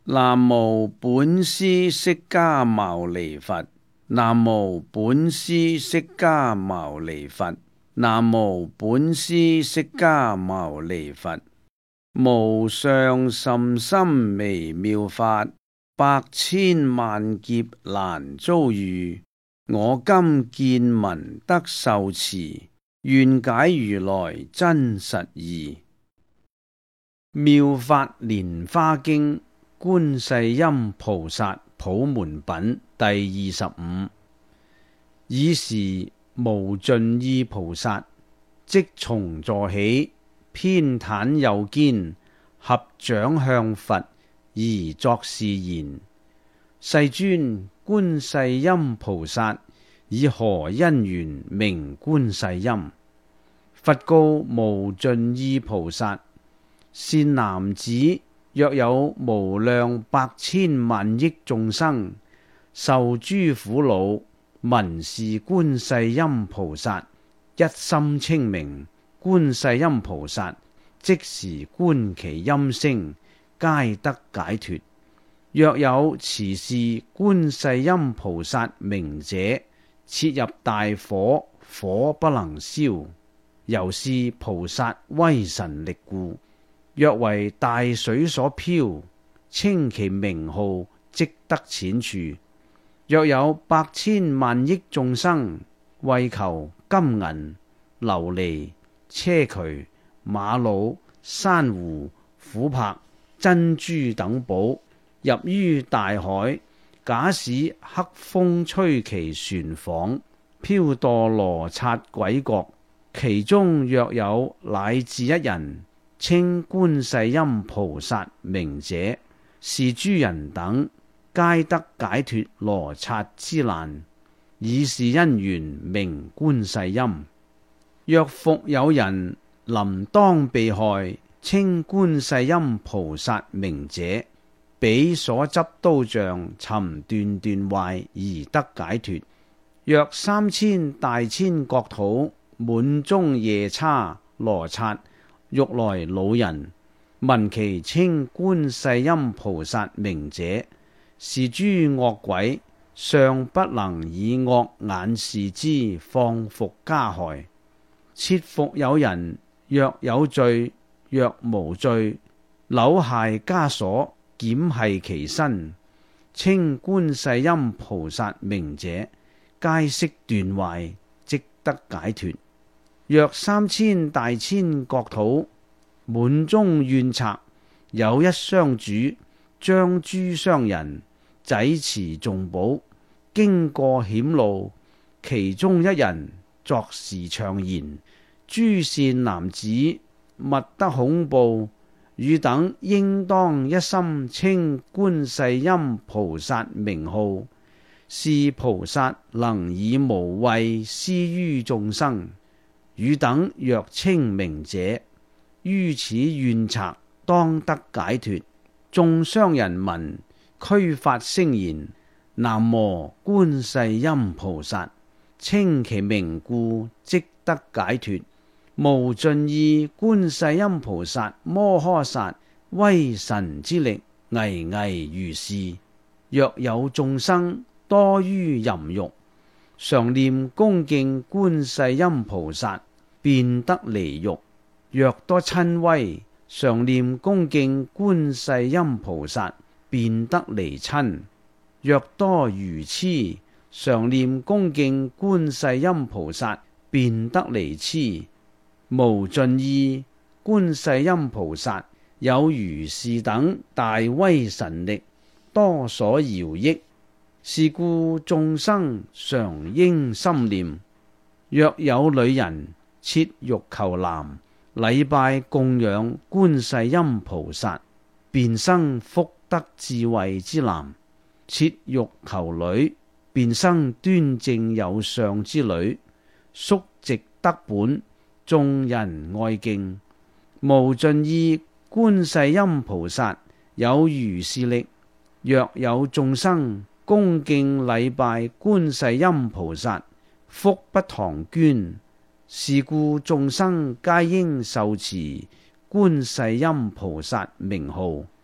南無本師釋迦牟尼佛。南無本師釋迦牟尼佛。南無本師釋迦牟尼佛。無上甚深微妙法，百千萬劫難遭遇。我今見聞得受持，願解如來真實義。妙法蓮華經觀世音菩薩普門品第25。爾時無盡意菩薩即從座起，偏袒右肩，合掌向佛而作是言：世尊，觀世音菩薩以何因緣名觀世音？佛告無盡意菩薩：善男子，若有無量百千萬億眾生受諸苦惱，聞是觀世音菩薩，一心稱名，觀世音菩薩即時觀其音聲，皆得解脫。若有持是觀世音菩薩名者，切入大火，火不能燒，由是菩薩威神力故。若為大水所漂，稱其名號，即得淺處。若有百千萬億眾生為求金銀、琉璃、硨磲、瑪瑙、珊瑚、琥珀、珍珠等寶，入於大海，假使黑風吹其船舫，飄墮羅剎鬼國，其中若有乃至一人稱觀世音菩薩名者，是諸人等皆得解脫羅剎之難，以是因緣名觀世音。若復有人臨當被害，稱觀世音菩薩名者，彼所執刀杖尋斷斷壞而得解脫。若3000大千國土滿中夜叉羅剎欲來惱人，聞其稱觀世音菩薩名者，是諸惡鬼尚不能以惡眼視之，放伏加害。切復有人若有罪若無罪，杻械枷鎖檢繫其身，稱觀世音菩薩名者，皆悉斷壞，即得解脫。若3000大千國土滿中怨賊，有一商主將諸商人濟持重寶，經過險路，其中一人作是唱言：諸善男子，勿得恐怖，汝等應當一心稱觀世音菩薩名號，是菩薩能以無畏施於眾生。汝等若稱名者，於此怨賊當得解脫。眾商人聞，俱發聲言：南無觀世音菩薩，稱其名故，即得解脫。無盡意觀世音菩薩摩訶薩，威神之力，巍巍如是。若有眾生多於淫欲，常念恭敬觀世音菩薩，便得離欲。若多瞋恚，常念恭敬觀世音菩薩，便得離瞋。若多愚癡，常念恭敬觀世音菩薩，便得離癡。無盡意觀世音菩薩有如是等大威神力，多所饒益，是故眾生常應心念。若有女人切欲求男，禮拜供養觀世音菩薩，便生福德智慧之男；切欲求女，便生端正有相之女，叔直德本，眾人愛敬。無盡意觀世音菩薩有如是力，若有眾生恭敬禮拜觀世音菩薩，福不唐捐。是故眾生皆應受持觀世音菩薩名號。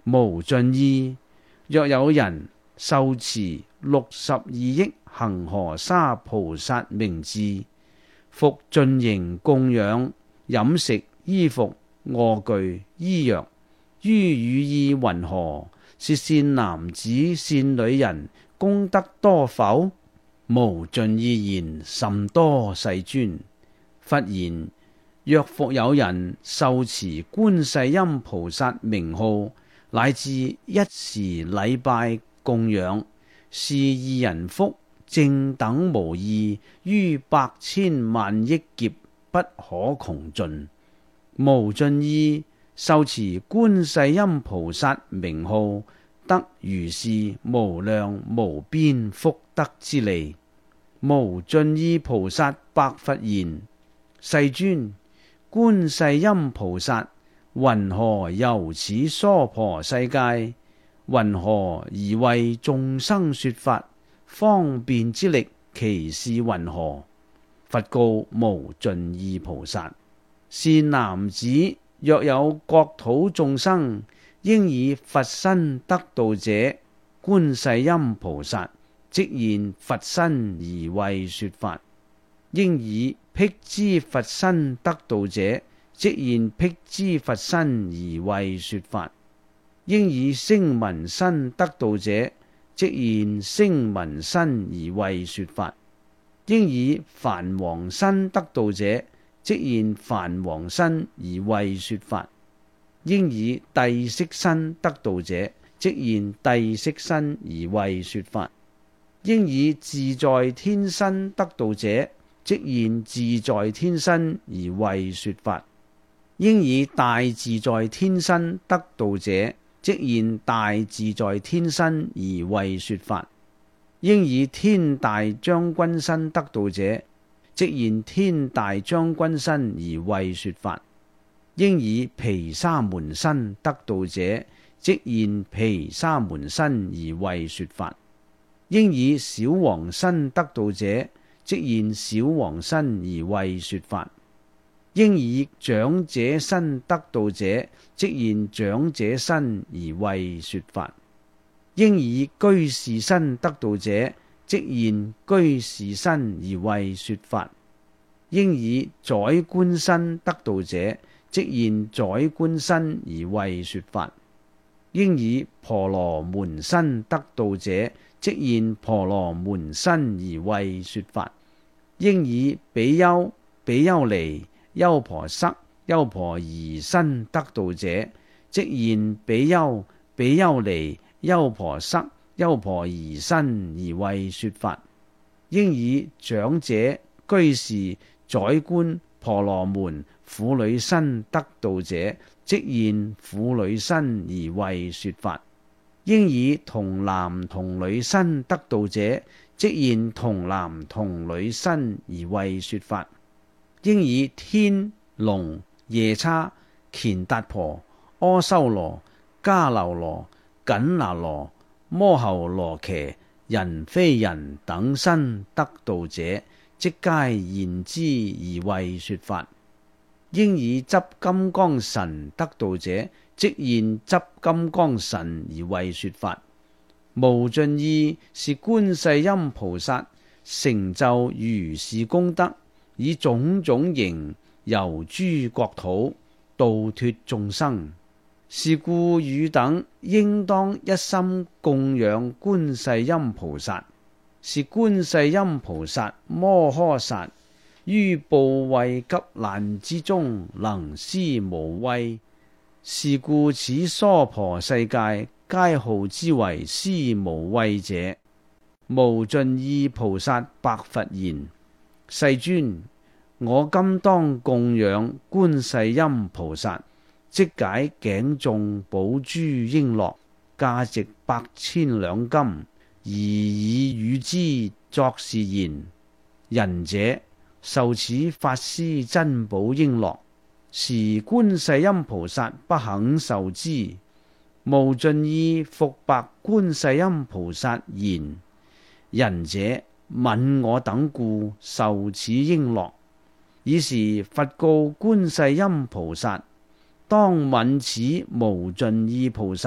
無盡意，若有人受持62億恆河沙菩薩名字，復盡形供養飲食衣服臥具醫藥，於語意云何？是善男子善女人，功德多否？無盡意言甚多，世尊。佛言：若復有人受持觀世音菩薩名號，乃至一時禮拜供養，是二人福正等無異，於百千萬億劫不可窮盡。無盡意受持觀世音菩薩名號，得如是無量無邊福德之利。無盡意菩薩白佛言：世尊，觀世音菩薩云何遊此娑婆世界？云何而為眾生說法？方便之力，其事云何？佛告無盡意菩薩：善男子，若有國土眾生，應以佛身得度者，觀世音菩薩即現佛身而為說法；應以辟支佛身得度者，即現辟支佛身而為說法；應以聲聞身得度者，即現聲聞身而為說法；應以梵王身得度者，即現梵王身而為說法；應以帝釋身得度者，即現帝釋身而為說法；應以自在天身得度者，即現自在天身而為說法；應以大自在天身得度者，即現大自在天身而為說法；應以天大將軍身得度者，即現天大將軍身而為說法；應以毗沙門身得度者，即現毗沙門身而為說法；應以小王身得度者，即現小王身而為說法；應以長者身得度者，即現長者身而為說法；應以居士身得度者，即現居士身而為說法；應以宰官身得度者，即現宰官身而為說法；應以婆羅門身得度者，即現婆羅門身而為說法；應以比丘、比丘尼、優婆塞、優婆夷身得度者，即現比丘、比丘尼、優婆塞、優婆夷身而為說法；應以長者、居士、宰官、婆羅門、婦女身得度者，即現婦女身而為說法；應以童男童女身得度者，即現童男童女身而為說法；應以天龍夜叉乾達婆阿修羅迦樓羅緊那羅摩睺羅伽人非人等身得度者，即皆現之而為說法；應以執金剛神得度者，即現執金剛神而為說法。無盡意是觀世音菩薩成就如是功德，以種種形遊諸國土，度脫眾生。是故汝等應當一心供養觀世音菩薩。是觀世音菩薩摩訶薩於怖畏急難之中能施無畏。是故此娑婆世界皆號之為施無畏者。無盡意菩薩白佛言：世尊，我今當供養觀世音菩薩，即解頸中寶珠瓔珞，價值100,000兩金，而以與之作是言：仁者，受此法施珍寶瓔珞，時觀世音菩薩不肯受之。無盡意復白觀世音菩薩言：仁者，愍我等故受此瓔珞。爾時佛告觀世音菩薩：當愍此無盡意菩薩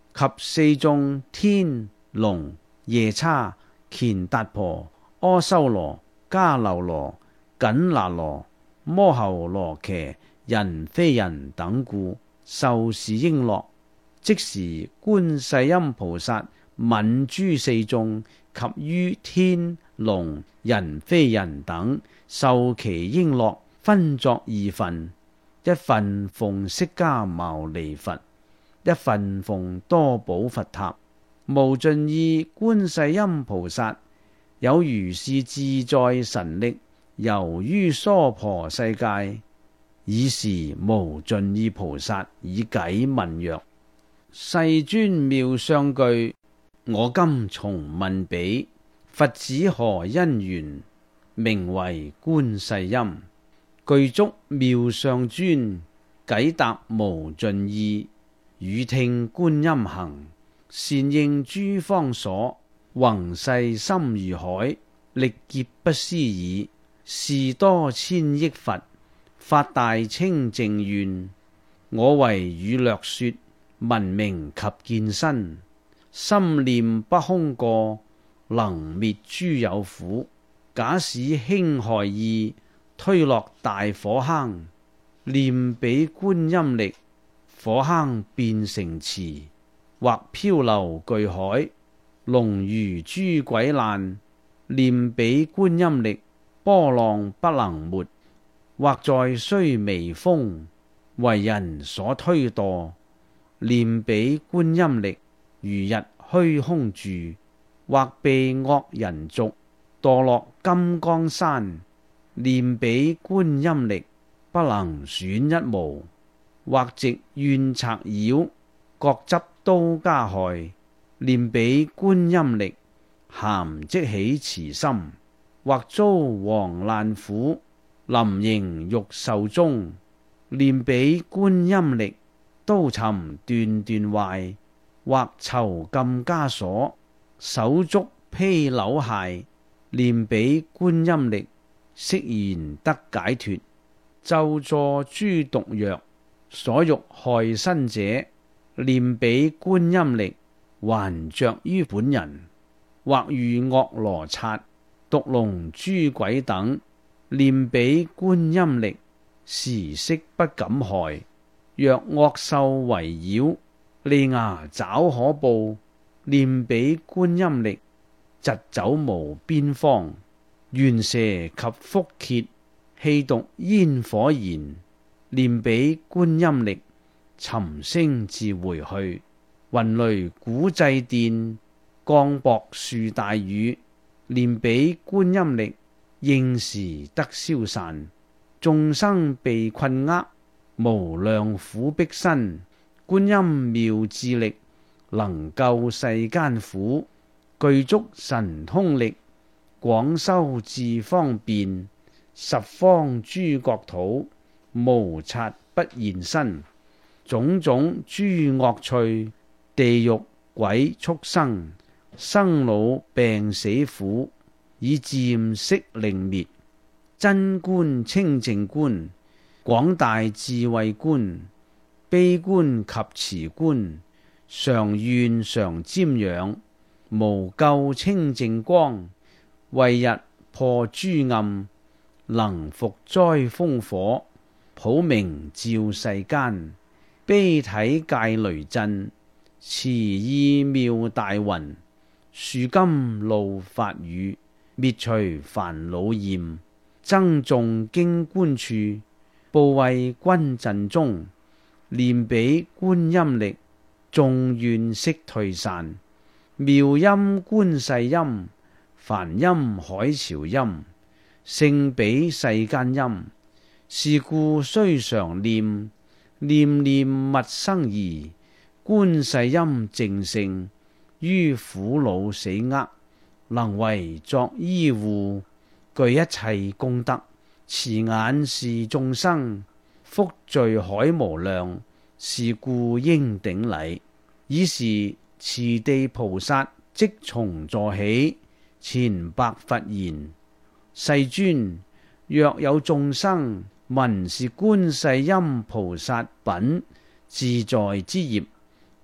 及四眾天龍夜叉乾達婆阿修羅迦樓羅緊那羅摩睺羅伽人非人等故，受是應樂。即時觀世音菩薩愍諸四眾及於天龍人非人等，受其應樂，分作二份，一份奉釋迦牟尼佛，一份奉多寶佛塔。無盡意觀世音菩薩有如是自在神力，遊於娑婆世界。爾時無盡意菩薩以偈問曰：世尊妙相具，我今從問彼，佛子何因緣，名為觀世音？具足妙相尊，偈答無盡意。語聽觀音行，善應諸方所。宏誓深如海，力劫不思議。是多千億佛，發大清淨願。我為汝略說，聞名及見身。心念不空過，能滅諸有苦。假使輕害意，推落大火坑。念彼觀音力，火坑變成池。或漂流巨海，龍如諸鬼難。念彼觀音力，波浪不能沒。或在須彌峰，為人所推墮。念彼觀音力，如日虛空住。或被惡人逐，墮落金剛山。念彼觀音力，不能損一毛。或值怨賊擾，各執刀加害。念彼觀音力，咸即起慈心。或遭王難苦，臨刑欲壽終。念彼觀音力，刀尋斷斷壞。或囚禁枷鎖，手足披朽骸。念彼觀音力，釋然得解脫。咒詛諸毒藥，所欲害身者。念彼觀音力，還着於本人。或遇惡羅剎、毒龍諸鬼等。念彼觀音力，時悉不敢害。若惡獸圍繞，利牙爪可怖。念彼觀音力，疾走無邊方。蚖蛇及蝮蠍，氣毒煙火燃。念彼觀音力，沉聲自回去。雲雷鼓掣電，降雹樹大雨。念彼觀音力，應時得消散。眾生被困厄，無量苦逼身。觀音妙智力，能救世間苦。具足神通力，廣修智方便。十方諸國土，無剎不現身。種種諸惡趣，地獄鬼畜生。生老病死苦，以漸悉令滅。真觀清淨觀，廣大智慧觀。悲觀及慈觀，常願常瞻仰。無垢清淨光，為日破諸暗。能伏災風火，普明照世間。悲體戒雷震，慈意妙大雲。樹甘露法雨，滅除煩惱焰。僧眾經觀處，怖畏軍陣中。念彼觀音力，眾怨悉退散。妙音觀世音，梵音海潮音。勝彼世間音，是故須常念。念念勿生疑，觀世音淨勝。於苦惱死厄，能為作依護。具一切功德，慈眼視眾生。福聚海無量，是故應頂禮。爾時持地菩薩即從座起，前白佛言：世尊，若有眾生聞是觀世音菩薩品自在之業，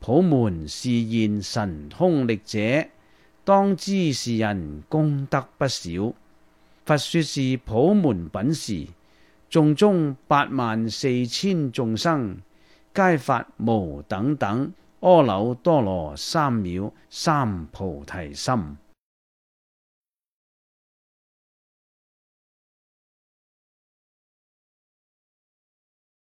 普門示現神通力者，當知是人功德不少。佛說是普門品時，眾中84000眾生，皆發無等等阿耨多羅三藐三菩提心。